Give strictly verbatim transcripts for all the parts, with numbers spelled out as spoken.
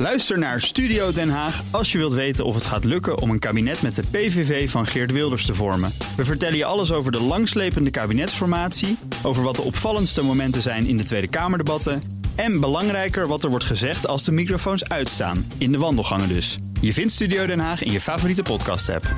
Luister naar Studio Den Haag als je wilt weten of het gaat lukken om een kabinet met de P V V van Geert Wilders te vormen. We vertellen je alles over de langslepende kabinetsformatie, over wat de opvallendste momenten zijn in de Tweede Kamerdebatten en belangrijker wat er wordt gezegd als de microfoons uitstaan, in de wandelgangen dus. Je vindt Studio Den Haag in je favoriete podcast-app.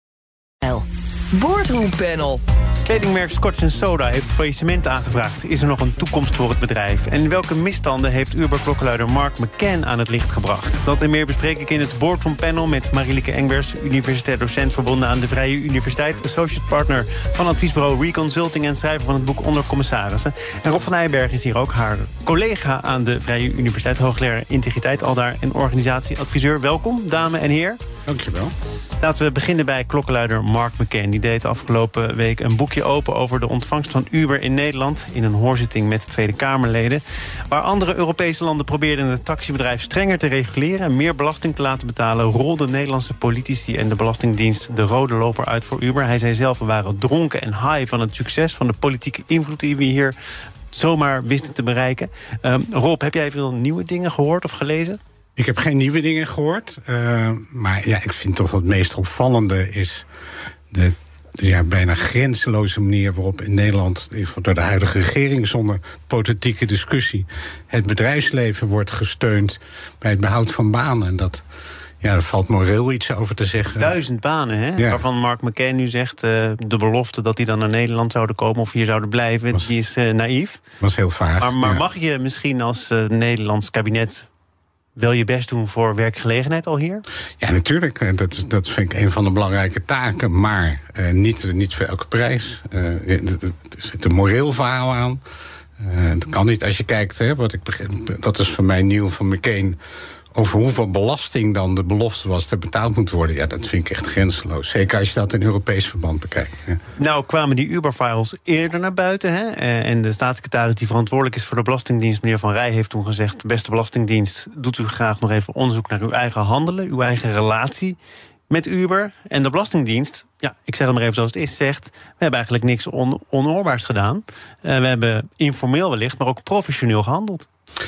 Boardroom Panel. Kledingmerk Scotch and Soda heeft faillissement aangevraagd. Is er nog een toekomst voor het bedrijf? En welke misstanden heeft Uber-klokkenluider Mark McCann aan het licht gebracht? Dat en meer bespreek ik in het Boardroom Panel met Marielike Engbers, universitair docent verbonden aan de Vrije Universiteit, associate partner van adviesbureau Reconsulting en schrijver van het boek Onder Commissarissen. En Rob van Eijberg is hier ook, haar collega aan de Vrije Universiteit, hoogleraar integriteit aldaar en organisatieadviseur. Welkom, dame en heer. Dankjewel. Laten we beginnen bij klokkenluider Mark McCann. Die deed afgelopen week een boekje open over de ontvangst van Uber in Nederland in een hoorzitting met Tweede Kamerleden. Waar andere Europese landen probeerden het taxibedrijf strenger te reguleren en meer belasting te laten betalen, rolden Nederlandse politici en de Belastingdienst de rode loper uit voor Uber. Hij zei zelf, we waren dronken en high van het succes, van de politieke invloed die we hier zomaar wisten te bereiken. Um, Rob, heb jij veel nieuwe dingen gehoord of gelezen? Ik heb geen nieuwe dingen gehoord. Uh, maar ja, ik vind toch wat het meest opvallende is de, de ja, bijna grenzeloze manier waarop in Nederland, door de huidige regering zonder politieke discussie, het bedrijfsleven wordt gesteund bij het behoud van banen. En dat, ja, daar valt moreel iets over te zeggen. Duizend banen, hè? Ja. Waarvan Mark McCann nu zegt, uh, de belofte dat die dan naar Nederland zouden komen of hier zouden blijven, was, die is uh, naïef. Was heel vaag. Maar, maar ja. mag je misschien als uh, Nederlands kabinet wil je best doen voor werkgelegenheid al hier? Ja, natuurlijk. Dat, dat vind ik een van de belangrijke taken. Maar uh, niet, niet voor elke prijs. Uh, er zit een moreel verhaal aan. Uh, het kan niet als je kijkt, hè, wat ik begrijp, dat is voor mij nieuw van McCain, over hoeveel belasting dan de belofte was dat betaald moet worden. Ja, dat vind ik echt grenzeloos. Zeker als je dat in Europees verband bekijkt. Ja. Nou kwamen die Uber-files eerder naar buiten. Hè? En de staatssecretaris die verantwoordelijk is voor de Belastingdienst, meneer Van Rij, heeft toen gezegd, beste Belastingdienst, doet u graag nog even onderzoek naar uw eigen handelen, uw eigen relatie met Uber. En de Belastingdienst, ja, ik zeg het maar even zoals het is, zegt, we hebben eigenlijk niks on- onoorbaars gedaan. Uh, we hebben informeel wellicht, maar ook professioneel gehandeld.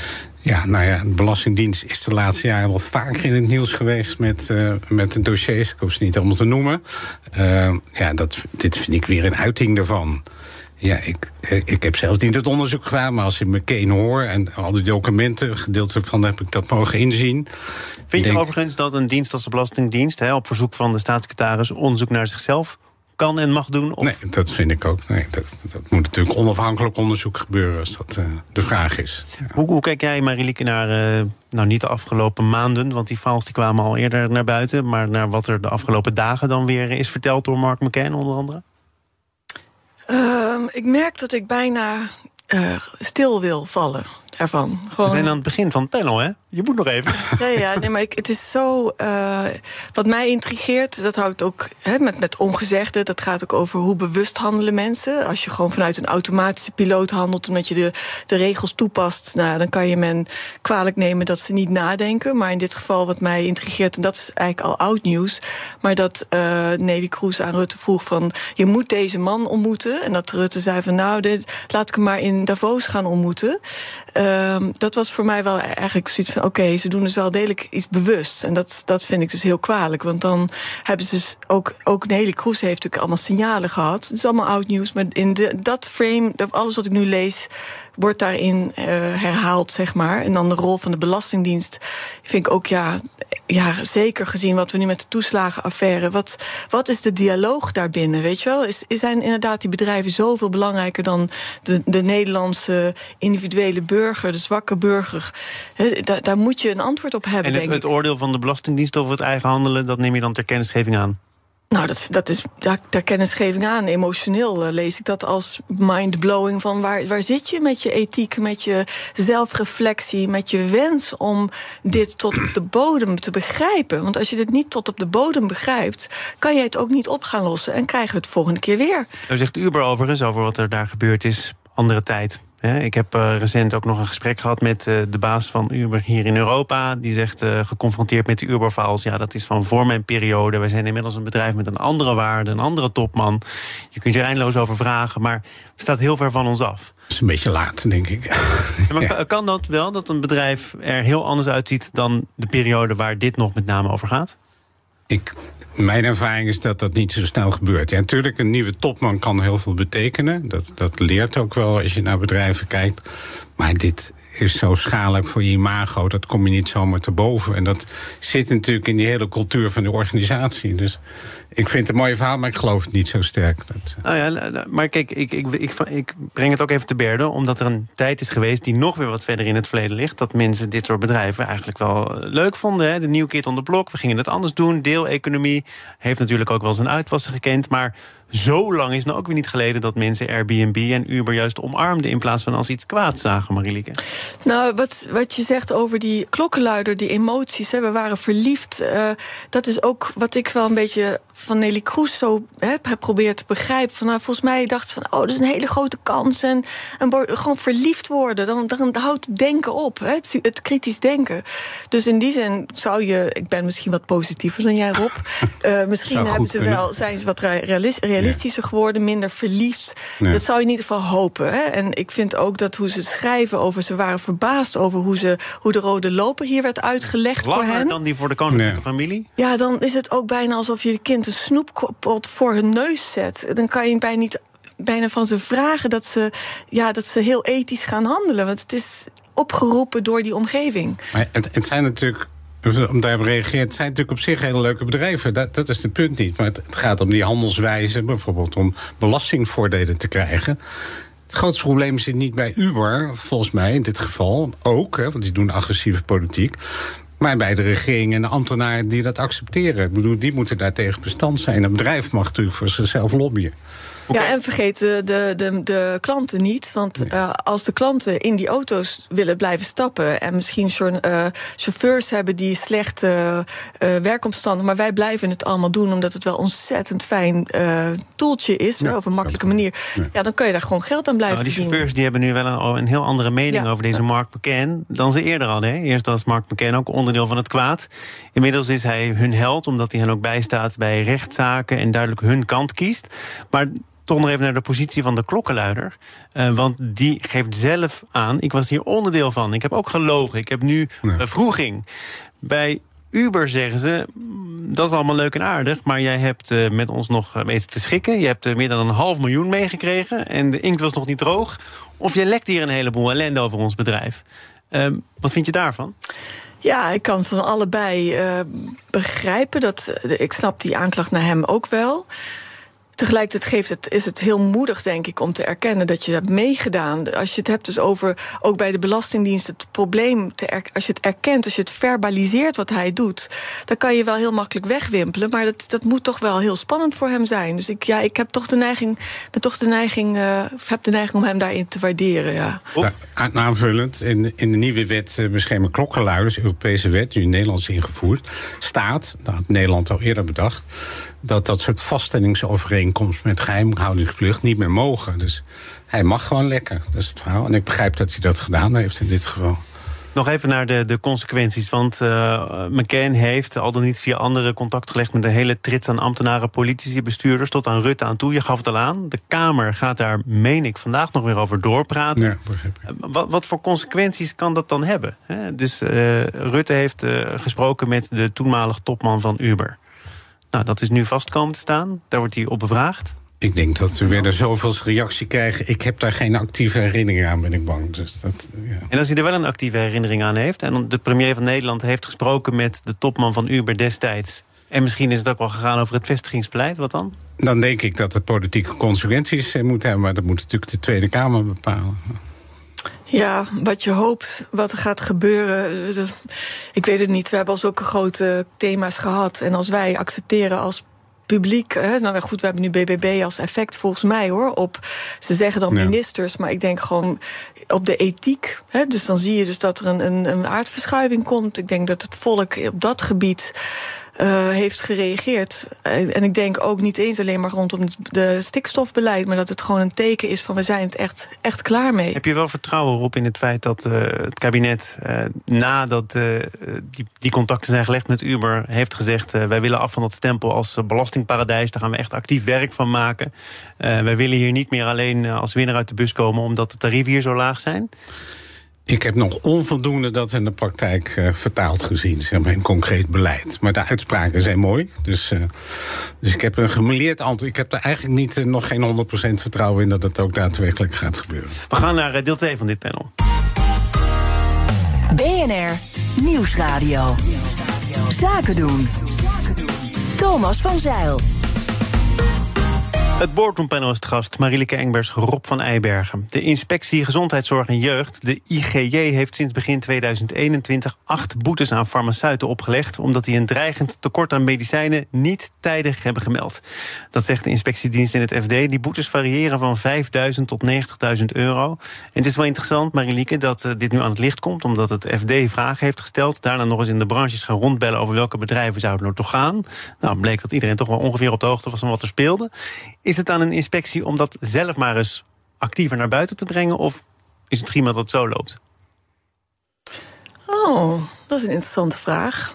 Ja, nou ja, de Belastingdienst is de laatste jaren wel vaker in het nieuws geweest met, uh, met de dossiers. Ik hoef ze niet allemaal te noemen. Uh, ja, dat, dit vind ik weer een uiting daarvan. Ja, ik, ik heb zelf niet het onderzoek gedaan, maar als ik McCain hoor en al die documenten, gedeelte van heb ik dat mogen inzien. Vind je denk, overigens dat een dienst als de Belastingdienst, hè, op verzoek van de staatssecretaris, onderzoek naar zichzelf kan en mag doen? Of? Nee, dat vind ik ook. Nee, dat, dat moet natuurlijk onafhankelijk onderzoek gebeuren als dat uh, de vraag is. Ja. Hoe, hoe kijk jij, Marielike, naar, uh, nou niet de afgelopen maanden, want die files die kwamen al eerder naar buiten, maar naar wat er de afgelopen dagen dan weer is verteld door Mark McCann onder andere? Uh, ik merk dat ik bijna uh, stil wil vallen ervan. Gewoon... We zijn aan het begin van het panel, hè? Je moet nog even. Ja, ja, nee, maar ik, het is zo. Uh, wat mij intrigeert, dat houdt ook he, met, met ongezegde. Dat gaat ook over hoe bewust handelen mensen. Als je gewoon vanuit een automatische piloot handelt, omdat je de, de regels toepast, nou, dan kan je men kwalijk nemen dat ze niet nadenken. Maar in dit geval, wat mij intrigeert, en dat is eigenlijk al oud nieuws, maar dat uh, Neelie Kroes aan Rutte vroeg van, je moet deze man ontmoeten. En dat Rutte zei van, nou, dit, laat ik hem maar in Davos gaan ontmoeten. Uh, dat was voor mij wel eigenlijk zoiets van, oké, okay, ze doen dus wel degelijk iets bewust. En dat, dat vind ik dus heel kwalijk. Want dan hebben ze dus ook, ook Neelie Kroes heeft natuurlijk allemaal signalen gehad. Het is allemaal oud nieuws, maar in de, dat frame, alles wat ik nu lees, wordt daarin uh, herhaald, zeg maar. En dan de rol van de Belastingdienst vind ik ook, ja, ja, zeker gezien wat we nu met de toeslagenaffaire, wat, wat is de dialoog daarbinnen, weet je wel? Is, zijn inderdaad die bedrijven zoveel belangrijker dan de, de Nederlandse individuele burger, de zwakke burger? He, da, daar moet je een antwoord op hebben, en het, denk ik. Het oordeel van de Belastingdienst over het eigen handelen, dat neem je dan ter kennisgeving aan? Nou, dat, dat is daar, daar kennisgeving aan. Emotioneel uh, lees ik dat als mindblowing van waar, waar zit je met je ethiek, met je zelfreflectie, met je wens om dit tot op de bodem te begrijpen. Want als je dit niet tot op de bodem begrijpt, kan je het ook niet op gaan lossen en krijgen we het volgende keer weer. Nou zegt Uber overigens over wat er daar gebeurd is, andere tijd. Ik heb uh, recent ook nog een gesprek gehad met uh, de baas van Uber hier in Europa. Die zegt, uh, geconfronteerd met de Uber-files, ja, dat is van voor mijn periode. Wij zijn inmiddels een bedrijf met een andere waarde, een andere topman. Je kunt je er eindeloos over vragen, maar het staat heel ver van ons af. Dat is een beetje laat, denk ik. Ja, maar ja. Kan dat wel, dat een bedrijf er heel anders uitziet dan de periode waar dit nog met name over gaat? Ik, mijn ervaring is dat dat niet zo snel gebeurt. Ja, natuurlijk, een nieuwe topman kan heel veel betekenen. Dat, dat leert ook wel als je naar bedrijven kijkt. Maar dit is zo schadelijk voor je imago, dat kom je niet zomaar te boven. En dat zit natuurlijk in die hele cultuur van de organisatie. Dus ik vind het een mooi verhaal, maar ik geloof het niet zo sterk. Dat, oh ja, maar kijk, ik, ik, ik, ik breng het ook even te berde, omdat er een tijd is geweest die nog weer wat verder in het verleden ligt, dat mensen dit soort bedrijven eigenlijk wel leuk vonden. Hè? De nieuwe kid on the block, we gingen het anders doen. Deeleconomie heeft natuurlijk ook wel zijn uitwassen gekend, maar zo lang is het nou ook weer niet geleden dat mensen Airbnb en Uber juist omarmden in plaats van als iets kwaads zagen, Marielieke. Nou, wat, wat je zegt over die klokkenluider, die emoties, hè, we waren verliefd. Uh, dat is ook wat ik wel een beetje van Neelie Kroes zo heb geprobeerd te begrijpen. Van, nou, volgens mij dacht ze van, oh, dat is een hele grote kans. En, en gewoon verliefd worden, dan, dan houdt het denken op. Hè, het, het kritisch denken. Dus in die zin zou je, ik ben misschien wat positiever dan jij, Rob. Uh, misschien hebben ze wel, zijn ze wat realistischer geworden, minder verliefd. Nee. Dat zou je in ieder geval hopen. Hè. En ik vind ook dat hoe ze het schrijven over, ze waren verbaasd over hoe, ze, hoe de rode loper hier werd uitgelegd Langer voor hen. Dan die voor de koninklijke nee. familie? Ja, dan is het ook bijna alsof je de kind een snoeppot voor hun neus zet. Dan kan je bijna niet bijna van ze vragen dat ze, ja, dat ze heel ethisch gaan handelen. Want het is opgeroepen door die omgeving. Maar het, het zijn natuurlijk, om daarop reageert, het zijn natuurlijk op zich hele leuke bedrijven. Dat, dat is het punt niet. Maar het, het gaat om die handelswijze, bijvoorbeeld om belastingvoordelen te krijgen. Het grootste probleem zit niet bij Uber, volgens mij in dit geval ook, hè, want die doen agressieve politiek. Maar bij de regering en de ambtenaren die dat accepteren. Ik bedoel, die moeten daar tegen bestand zijn. Een bedrijf mag natuurlijk voor zichzelf lobbyen. Okay. Ja, en vergeet de, de, de, de klanten niet. Want nee. uh, als de klanten in die auto's willen blijven stappen en misschien uh, chauffeurs hebben die slechte uh, werkomstandigheden, maar wij blijven het allemaal doen omdat het wel ontzettend fijn uh, toeltje is, ja, op een makkelijke manier. Ja. ja, dan kun je daar gewoon geld aan blijven nou, die verdienen. Chauffeurs die hebben nu wel een, een heel andere mening ja. over deze Mark McCann dan ze eerder hadden. Hè? Eerst was Mark McCann ook onderdeel van het kwaad. Inmiddels is hij hun held, omdat hij hen ook bijstaat bij rechtszaken en duidelijk hun kant kiest. Maar toch nog even naar de positie van de klokkenluider. Uh, want die geeft zelf aan, ik was hier onderdeel van. Ik heb ook gelogen. Ik heb nu ja. vervroeging. Bij Uber zeggen ze, dat is allemaal leuk en aardig, maar jij hebt uh, met ons nog weten te schikken. Je hebt uh, meer dan een half miljoen meegekregen en de inkt was nog niet droog. Of je lekt hier een heleboel ellende over ons bedrijf. Uh, wat vind je daarvan? Ja, ik kan van allebei uh, begrijpen. Dat, uh, ik snap die aanklacht naar hem ook wel. Tegelijkertijd geeft het, is het heel moedig, denk ik, om te erkennen dat je hebt meegedaan. Als je het hebt dus over, ook bij de Belastingdienst, het probleem, te er, als je het erkent, als je het verbaliseert wat hij doet, dan kan je wel heel makkelijk wegwimpelen. Maar dat, dat moet toch wel heel spannend voor hem zijn. Dus ik, ja, ik heb toch de neiging, ben toch de neiging, uh, heb de neiging om hem daarin te waarderen. Ja. Ja, aanvullend, in, in de nieuwe wet bescherming klokkenluiders, Europese wet, die in Nederland is ingevoerd, staat, dat had Nederland al eerder bedacht, dat dat soort vaststellingsovereenkomsten met geheimhoudingsplicht niet meer mogen. Dus hij mag gewoon lekken, dat is het verhaal. En ik begrijp dat hij dat gedaan heeft in dit geval. Nog even naar de, de consequenties, want uh, McCann heeft al dan niet via anderen contact gelegd met een hele trits aan ambtenaren, politici, bestuurders, tot aan Rutte aan toe. Je gaf het al aan. De Kamer gaat daar, meen ik, vandaag nog weer over doorpraten. Ja, begrijp ik. Uh, wat, wat voor consequenties kan dat dan hebben? He, dus uh, Rutte heeft uh, gesproken met de toenmalig topman van Uber. Nou, dat is nu vast komen te staan. Daar wordt hij op bevraagd. Ik denk dat we weer er zoveel reactie krijgen. Ik heb daar geen actieve herinnering aan, ben ik bang. Dus dat, ja. En als hij er wel een actieve herinnering aan heeft, en de premier van Nederland heeft gesproken met de topman van Uber destijds, en misschien is het ook wel gegaan over het vestigingsbeleid, wat dan? Dan denk ik dat het politieke consequenties moet hebben, maar dat moet natuurlijk de Tweede Kamer bepalen. Ja, wat je hoopt, wat er gaat gebeuren, ik weet het niet. We hebben al zulke grote thema's gehad. En als wij accepteren als publiek, hè, nou goed, we hebben nu B B B als effect volgens mij hoor. Op, ze zeggen dan ja. ministers, maar ik denk gewoon op de ethiek. Hè, dus dan zie je dus dat er een, een, een aardverschuiving komt. Ik denk dat het volk op dat gebied uh, heeft gereageerd. En, en ik denk ook niet eens alleen maar rondom het de stikstofbeleid, maar dat het gewoon een teken is van we zijn het echt, echt klaar mee. Heb je wel vertrouwen, Rob, in het feit dat uh, het kabinet uh, nadat uh, die, die contacten zijn gelegd met Uber heeft gezegd, uh, wij willen af van dat stempel als uh, belastingparadijs, daar gaan we echt actief werk van maken. Uh, wij willen hier niet meer alleen uh, als winnaar uit de bus komen omdat de tarieven hier zo laag zijn? Ik heb nog onvoldoende dat in de praktijk uh, vertaald gezien, zeg maar, in concreet beleid. Maar de uitspraken zijn mooi. Dus, uh, dus ik heb een gemêleerd antwoord. Ik heb er eigenlijk niet, uh, nog geen honderd procent vertrouwen in dat het ook daadwerkelijk gaat gebeuren. We gaan naar uh, deel twee van dit panel. B N R Nieuwsradio. Zaken doen. Thomas van Zeil. Het boardroompanel is te gast, Marieleke Engbers, Rob van Eibergen. De Inspectie Gezondheidszorg en Jeugd, de I G J, heeft sinds begin tweeduizend eenentwintig acht boetes aan farmaceuten opgelegd, omdat die een dreigend tekort aan medicijnen niet tijdig hebben gemeld. Dat zegt de inspectiedienst in het F D. Die boetes variëren van vijfduizend tot negentigduizend euro. En het is wel interessant, Marieleke, dat uh, dit nu aan het licht komt, omdat het F D vragen heeft gesteld, daarna nog eens in de branches gaan rondbellen over welke bedrijven zouden er toch gaan. Nou, bleek dat iedereen toch wel ongeveer op de hoogte was van wat er speelde. Is het aan een inspectie om dat zelf maar eens actiever naar buiten te brengen, of is het prima dat het zo loopt? Oh, dat is een interessante vraag.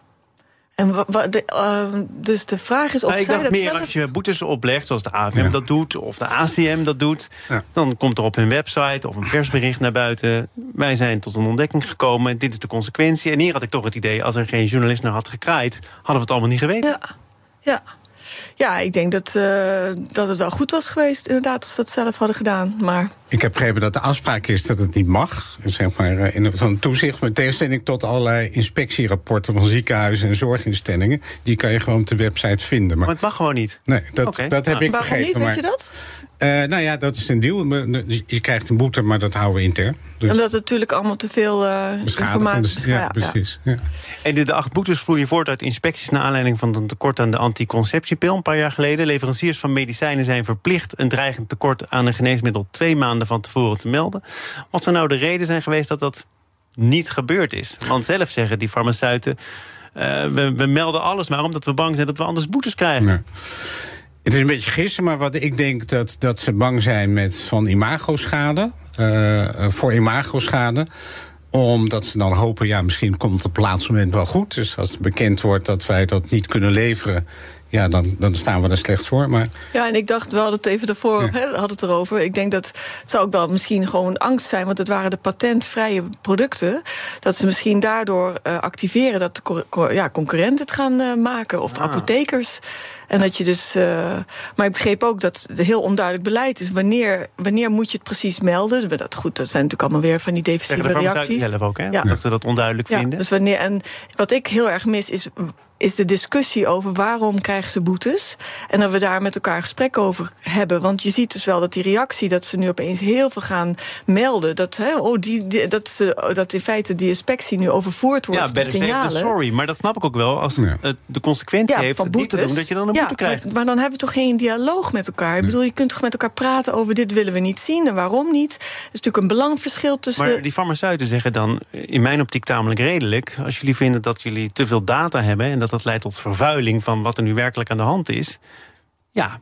En wa, wa, de, uh, dus de vraag is of nou, ik zij dacht dat meer zelf... als je boetes oplegt, zoals de A F M ja. dat doet, of de A C M dat doet, ja. dan komt er op hun website of een persbericht naar buiten. Wij zijn tot een ontdekking gekomen, dit is de consequentie. En hier had ik toch het idee, als er geen journalist naar had gekraaid, hadden we het allemaal niet geweten. Ja, ja. Ja, ik denk dat, uh, dat het wel goed was geweest, inderdaad, als ze dat zelf hadden gedaan. Maar... Ik heb begrepen dat de afspraak is dat het niet mag. Zeg maar, in zo'n toezicht, met tegenstelling tot allerlei inspectierapporten van ziekenhuizen en zorginstellingen. Die kan je gewoon op de website vinden. Maar, maar het mag gewoon niet. Nee, dat, okay. dat heb nou. ik Waarom begrepen. niet, weet maar, je dat? Uh, nou ja, dat is een deal. Je krijgt een boete, maar dat houden we intern. Dus Omdat het natuurlijk allemaal te veel uh, informatie is. Ja, ja, precies. Ja. En de, de acht boetes vloeien voort uit inspecties naar aanleiding van een tekort aan de anticonceptiepil een paar jaar geleden. Leveranciers van medicijnen zijn verplicht een dreigend tekort aan een geneesmiddel twee maanden van tevoren te melden. Wat zou nou de reden zijn geweest dat dat niet gebeurd is? Want zelf zeggen die farmaceuten, uh, we, we melden alles maar omdat we bang zijn dat we anders boetes krijgen. Nee. Het is een beetje gissen, maar wat ik denk dat, dat ze bang zijn met van imagoschade, uh, voor imagoschade. Omdat ze dan hopen, ja, misschien komt het op het laatste moment wel goed. Dus als het bekend wordt dat wij dat niet kunnen leveren, ja, dan, dan staan we er slecht voor. Maar... Ja, en ik dacht wel dat even daarvoor ja. he, had het erover. Ik denk dat het zou ook wel misschien gewoon angst zijn, want het waren de patentvrije producten. Dat ze misschien daardoor uh, activeren dat de co- co- ja, concurrenten het gaan uh, maken, of ah. apothekers. En dat je dus. Uh, maar ik begreep ook dat het heel onduidelijk beleid is. Wanneer, wanneer moet je het precies melden? Dat, goed, dat zijn natuurlijk allemaal weer van die defensieve de reacties. Zelf ook, hè? Ja. Dat ze dat onduidelijk ja, vinden. Dus wanneer, en wat ik heel erg mis is. is de discussie over waarom krijgen ze boetes. En dat we daar met elkaar een gesprek over hebben. Want je ziet dus wel dat die reactie, dat ze nu opeens heel veel gaan melden. Dat, hè, oh, die, die, dat, ze, dat in feite die inspectie nu overvoerd wordt ja, met better signalen. safe than sorry, maar dat snap ik ook wel. Als ja. het de consequentie ja, heeft van het niet te doen, dat je dan een ja, boete krijgt. Maar, maar dan hebben we toch geen dialoog met elkaar. Ik bedoel, je kunt toch met elkaar praten over dit willen we niet zien en waarom niet. Er is natuurlijk een belangenverschil tussen. Maar die farmaceuten zeggen dan, in mijn optiek tamelijk redelijk, als jullie vinden dat jullie te veel data hebben en dat dat leidt tot vervuiling van wat er nu werkelijk aan de hand is, ja,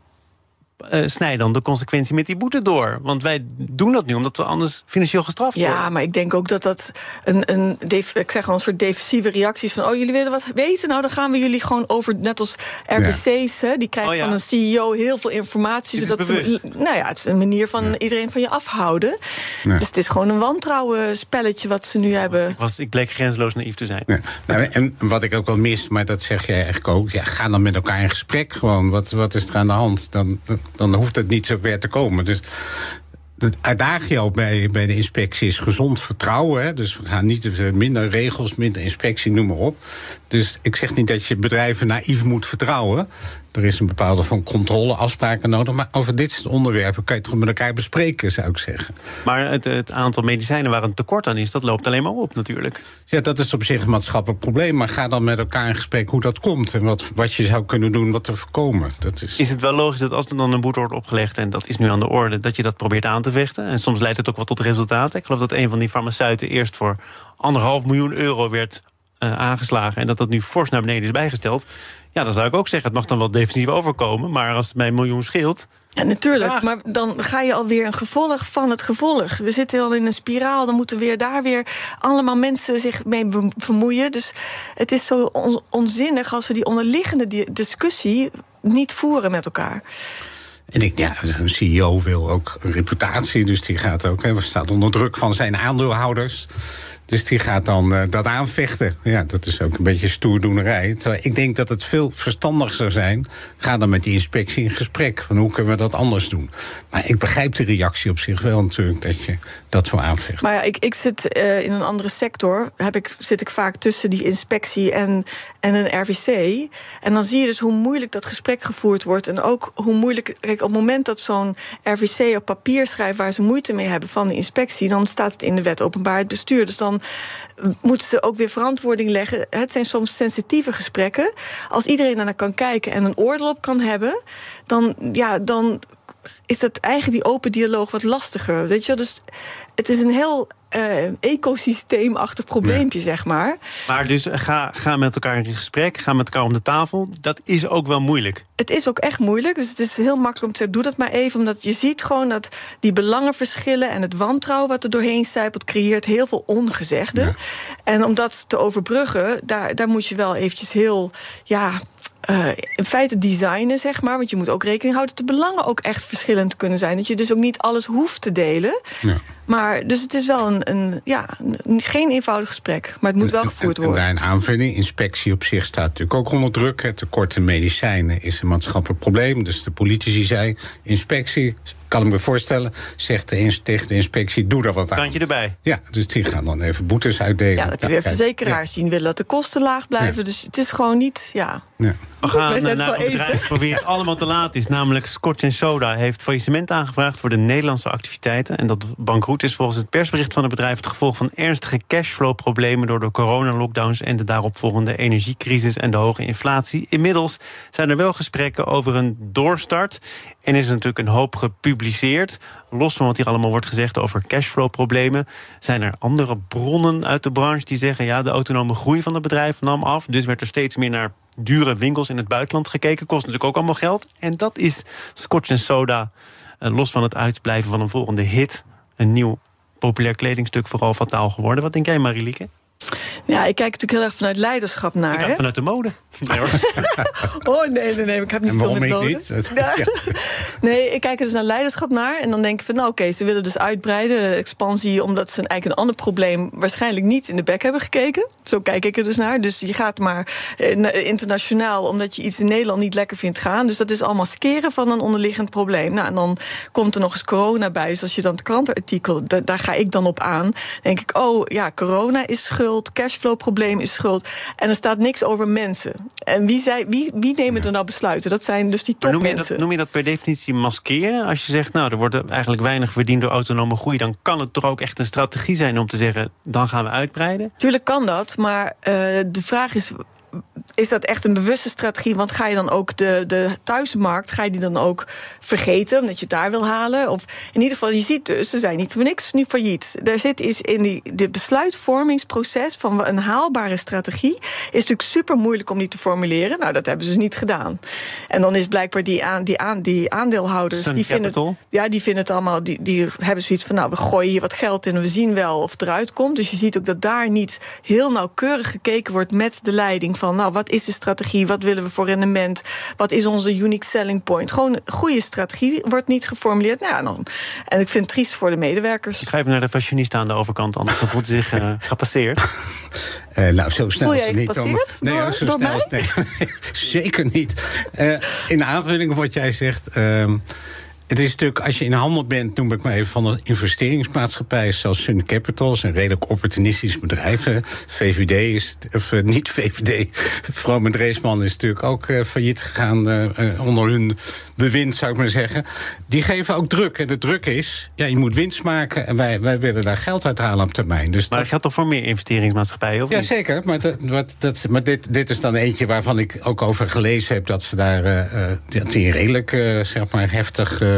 uh, snij dan de consequentie met die boete door. Want wij doen dat nu omdat we anders financieel gestraft worden. Ja, maar ik denk ook dat dat een, een ik zeg al, een soort defensieve reacties van, oh, jullie willen wat weten? Nou, dan gaan we jullie gewoon over, net als R B C's, ja. hè, die krijgen oh, ja. van een C E O heel veel informatie. Dit zodat is ze, nou ja, het is een manier van ja. iedereen van je afhouden. Nee. Dus het is gewoon een wantrouwen spelletje wat ze nu hebben. Ik, was, ik bleek grenzeloos naïef te zijn. Nee. Nou, en wat ik ook wel mis, maar dat zeg jij eigenlijk ook, ja, ga dan met elkaar in gesprek gewoon. Wat, wat is er aan de hand? Dan, dan hoeft het niet zo ver te komen. Dus het uitdaging bij, bij de inspectie is gezond vertrouwen. Hè? Dus we gaan niet minder regels, minder inspectie, noem maar op. Dus ik zeg niet dat je bedrijven naïef moet vertrouwen. Er is een bepaalde van controleafspraken nodig. Maar over dit soort onderwerpen kan je toch met elkaar bespreken, zou ik zeggen. Maar het, het aantal medicijnen waar een tekort aan is, dat loopt alleen maar op natuurlijk. Ja, dat is op zich een maatschappelijk probleem. Maar ga dan met elkaar in gesprek hoe dat komt. En wat, wat je zou kunnen doen om dat te voorkomen. Dat is... is het wel logisch dat als er dan een boete wordt opgelegd, en dat is nu aan de orde, dat je dat probeert aan te vechten? En soms leidt het ook wel tot resultaten. Ik geloof dat een van die farmaceuten eerst voor anderhalf miljoen euro werd uh, aangeslagen en dat dat nu fors naar beneden is bijgesteld, ja, dan zou ik ook zeggen, het mag dan wel definitief overkomen, maar als het mij een miljoen scheelt. Ja, natuurlijk. Ja. Maar dan ga je alweer een gevolg van het gevolg. We zitten al in een spiraal. Dan moeten weer daar weer allemaal mensen zich mee bemoeien. Dus het is zo on- onzinnig als we die onderliggende die discussie niet voeren met elkaar. En ik, ja, een C E O wil ook een reputatie, dus die gaat ook, hè, staat onder druk van zijn aandeelhouders. Dus die gaat dan uh, dat aanvechten. Ja, dat is ook een beetje stoerdoenerij. Terwijl ik denk dat het veel verstandiger zou zijn, ga dan met die inspectie in gesprek. Van hoe kunnen we dat anders doen? Maar ik begrijp de reactie op zich wel natuurlijk, dat je dat wil aanvechten. Maar ja, ik, ik zit uh, in een andere sector. Heb ik, zit ik vaak tussen die inspectie en, en een R V C. En dan zie je dus hoe moeilijk dat gesprek gevoerd wordt. En ook hoe moeilijk. Kijk, op het moment dat zo'n R V C op papier schrijft waar ze moeite mee hebben van de inspectie, dan staat het in de wet openbaarheid bestuur. Dus dan moeten ze ook weer verantwoording leggen. Het zijn soms sensitieve gesprekken. Als iedereen daarnaar kan kijken en een oordeel op kan hebben, dan, ja, dan is dat eigenlijk die open dialoog wat lastiger. Weet je? Dus het is een heel uh, ecosysteemachtig probleempje, ja. zeg maar. Maar dus ga, ga met elkaar in gesprek, ga met elkaar om de tafel. Dat is ook wel moeilijk. Het is ook echt moeilijk, dus het is heel makkelijk om te zeggen, doe dat maar even. Omdat je ziet gewoon dat die belangenverschillen en het wantrouwen wat er doorheen sijpelt, creëert heel veel ongezegde. Ja. En om dat te overbruggen, daar, daar moet je wel eventjes heel, ja, Uh, in feite designen, zeg maar. Want je moet ook rekening houden dat de belangen ook echt verschillend kunnen zijn. Dat je dus ook niet alles hoeft te delen. Ja. Maar dus het is wel een, een, ja, een, geen eenvoudig gesprek. Maar het moet wel gevoerd worden. En, en daar een aanvulling. Inspectie op zich staat natuurlijk ook onder druk. Het tekort aan medicijnen is een maatschappelijk probleem. Dus de politici zei, inspectie, kan ik me voorstellen, zegt de, tegen de inspectie, doe daar wat aan. Kantje erbij. Ja, dus die gaan dan even boetes uitdelen. Ja, dat heb je weer verzekeraars ja. die willen dat de kosten laag blijven. Ja. Dus het is gewoon niet, ja. ja. We gaan naar, naar een bedrijf voor wie het allemaal te laat is. Namelijk Scotch en Soda heeft faillissement aangevraagd voor de Nederlandse activiteiten. En dat bankroet is volgens het persbericht van het bedrijf het gevolg van ernstige cashflow-problemen door de coronalockdowns en de daaropvolgende energiecrisis en de hoge inflatie. Inmiddels zijn er wel gesprekken over een doorstart. En is er natuurlijk een hoop gepubliceerd. Los van wat hier allemaal wordt gezegd over cashflow-problemen, zijn er andere bronnen uit de branche die zeggen, ja, de autonome groei van het bedrijf nam af. Dus werd er steeds meer naar dure winkels in het buitenland gekeken. Kost natuurlijk ook allemaal geld. En dat is Scotch en Soda, uh, los van het uitblijven van een volgende hit, een nieuw populair kledingstuk vooral fataal geworden. Wat denk jij, Marielieke? Ja, ik kijk natuurlijk heel erg vanuit leiderschap naar. Ik dacht hè? vanuit de mode. Nee, hoor. oh, nee, nee, nee. Ik heb niet veel met mode. Niet? Ja. Nee, ik kijk er dus naar leiderschap naar. En dan denk ik van, nou oké, okay, ze willen dus uitbreiden, de expansie, omdat ze een, eigenlijk een ander probleem waarschijnlijk niet in de bek hebben gekeken. Zo kijk ik er dus naar. Dus je gaat maar internationaal, omdat je iets in Nederland niet lekker vindt gaan. Dus dat is allemaal skeren van een onderliggend probleem. Nou, en dan komt er nog eens corona bij. Dus als je dan het krantenartikel, da- daar ga ik dan op aan. denk ik, oh ja, corona is schuld. Cashflow-probleem is schuld. En er staat niks over mensen. En wie, zei, wie, wie nemen er nou besluiten? Dat zijn dus die topmensen. Noem je dat, noem je dat per definitie maskeren? Als je zegt, nou, er wordt eigenlijk weinig verdiend door autonome groei, dan kan het toch ook echt een strategie zijn om te zeggen, dan gaan we uitbreiden? Tuurlijk kan dat, maar uh, de vraag is, is dat echt een bewuste strategie? Want ga je dan ook de, de thuismarkt, ga je die dan ook vergeten, omdat je het daar wil halen? Of in ieder geval, je ziet dus, ze zijn niet voor niks nu failliet. Daar zit is in die de besluitvormingsproces van een haalbare strategie, is natuurlijk super moeilijk om die te formuleren. Nou, dat hebben ze dus niet gedaan. En dan is blijkbaar die, aan, die, aan, die aandeelhouders, Sun die vinden, Capital. ja, die vinden het allemaal, die, die hebben zoiets van, nou, we gooien hier wat geld in en we zien wel of het eruit komt. Dus je ziet ook dat daar niet heel nauwkeurig gekeken wordt met de leiding van, nou, wat is de strategie, wat willen we voor rendement, wat is onze unique selling point. Gewoon een goede strategie wordt niet geformuleerd. Nou, ja, dan, en ik vind het triest voor de medewerkers. Ik ga even naar de fashionista aan de overkant, anders dan voelt zich uh, gepasseerd. Uh, nou, zo snel Voel jij is het niet. gepasseerd? Nee, door, zo door snel mij? is het, nee, zeker niet. Uh, in aanvulling op wat jij zegt, Uh, het is natuurlijk, als je in handel bent, noem ik maar even, van een investeringsmaatschappij zoals Sun Capital, is een redelijk opportunistisch bedrijf. V V D is, of uh, niet V V D, Vroom en Dreesman is natuurlijk ook uh, failliet gegaan uh, onder hun bewind, zou ik maar zeggen. Die geven ook druk. En de druk is, ja, je moet winst maken en wij, wij willen daar geld uit halen op termijn. Dus maar dat dat geldt toch voor meer investeringsmaatschappijen, of ja, niet? zeker. Maar, dat, wat, dat, maar dit, dit is dan eentje waarvan ik ook over gelezen heb dat ze daar uh, dat die redelijk uh, zeg maar heftig uh,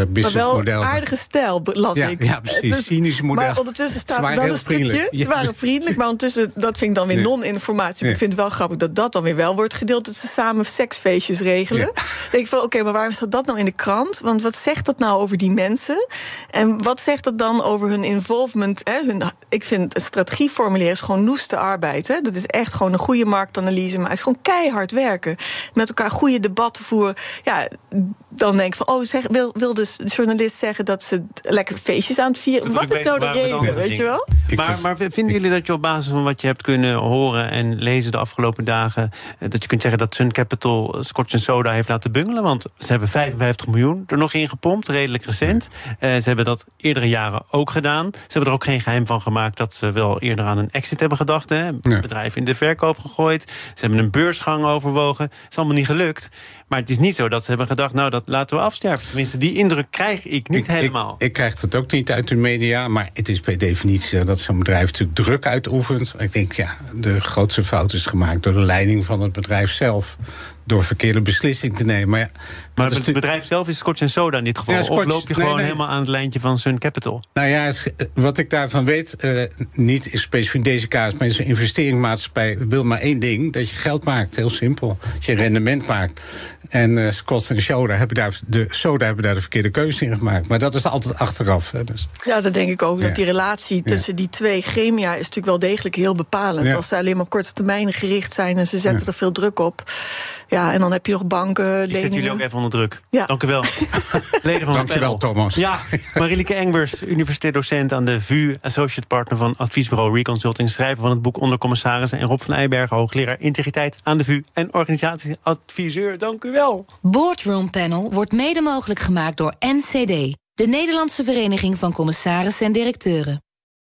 businessmodel. Maar wel aardige stijl, las ja, ik. Ja, precies. Dus, cynisch model. Maar ondertussen staat er wel een stukje. Ze ja. waren vriendelijk, maar ondertussen, dat vind ik dan weer nee. non-informatie. Maar nee. ik vind het wel grappig dat dat dan weer wel wordt gedeeld. Dat ze samen seksfeestjes regelen. Ja. Dan denk ik van, oké, okay, maar waarom staat dat nou in de krant? Want wat zegt dat nou over die mensen? En wat zegt dat dan over hun involvement? Hè? Hun, ik vind een strategieformulier is gewoon noeste arbeid. Hè? Dat is echt gewoon een goede marktanalyse, maar het is gewoon keihard werken. Met elkaar goede debatten voeren. Ja, dan denk ik van, oh, zeg, wil, wil de journalist zeggen dat ze lekker feestjes aan het vieren? Wat is nou de reden, weet je wel? Maar, maar vinden jullie dat je op basis van wat je hebt kunnen horen en lezen de afgelopen dagen, dat je kunt zeggen dat Sun Capital Scotch and Soda heeft laten bungelen? Want ze hebben vijfenvijftig miljoen er nog in gepompt, redelijk recent. Uh, ze hebben dat eerdere jaren ook gedaan. Ze hebben er ook geen geheim van gemaakt dat ze wel eerder aan een exit hebben gedacht. Hè? Het nee. bedrijf in de verkoop gegooid. Ze hebben een beursgang overwogen. Het is allemaal niet gelukt. Maar het is niet zo dat ze hebben gedacht, nou, dat laten we afsterven. Tenminste, die indruk krijg ik niet ik, helemaal. Ik, ik krijg het ook niet uit de media, maar het is per definitie dat zo'n bedrijf natuurlijk druk uitoefent. Ik denk, ja, de grootste fout is gemaakt door de leiding van het bedrijf zelf. Door verkeerde beslissing te nemen. Maar, ja, maar het bedrijf zelf is Scotch and Soda in dit geval. Ja, Scotch, of loop je gewoon nee, nee. helemaal aan het lijntje van Sun Capital? Nou ja, wat ik daarvan weet, uh, niet specifiek deze kaas, maar een investeringsmaatschappij wil maar één ding: dat je geld maakt. Heel simpel. Dat je rendement maakt. En uh, Scotch and Soda hebben daar de soda hebben daar de verkeerde keuze in gemaakt. Maar dat is altijd achteraf. Hè, dus. Ja, dat denk ik ook. Ja. Dat die relatie tussen ja. die twee gremia is natuurlijk wel degelijk heel bepalend. Ja. Als ze alleen maar korte termijn gericht zijn en ze zetten ja. er veel druk op. Ja, en dan heb je nog banken, leningen. Ik zet jullie ook even onder druk. Ja. Dank u wel. Leden van Dank je wel, Thomas. Ja, Marieleke Engbers, universitair docent aan de V U, associate partner van adviesbureau Reconsulting, schrijver van het boek Onder Commissarissen, en Rob van Eibergen, hoogleraar integriteit aan de V U en organisatieadviseur. Dank u wel. Boardroom Panel wordt mede mogelijk gemaakt door N C D, de Nederlandse Vereniging van Commissarissen en Directeuren.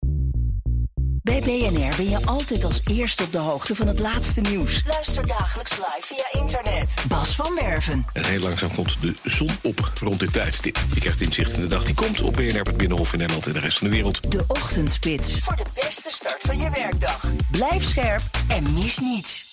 Bij B N R ben je altijd als eerste op de hoogte van het laatste nieuws. Luister dagelijks live via internet. Bas van Werven. En heel langzaam komt de zon op rond dit tijdstip. Je krijgt inzicht in de dag die komt op B N R, het Binnenhof in Nederland en de rest van de wereld. De Ochtendspits. Voor de beste start van je werkdag. Blijf scherp en mis niets.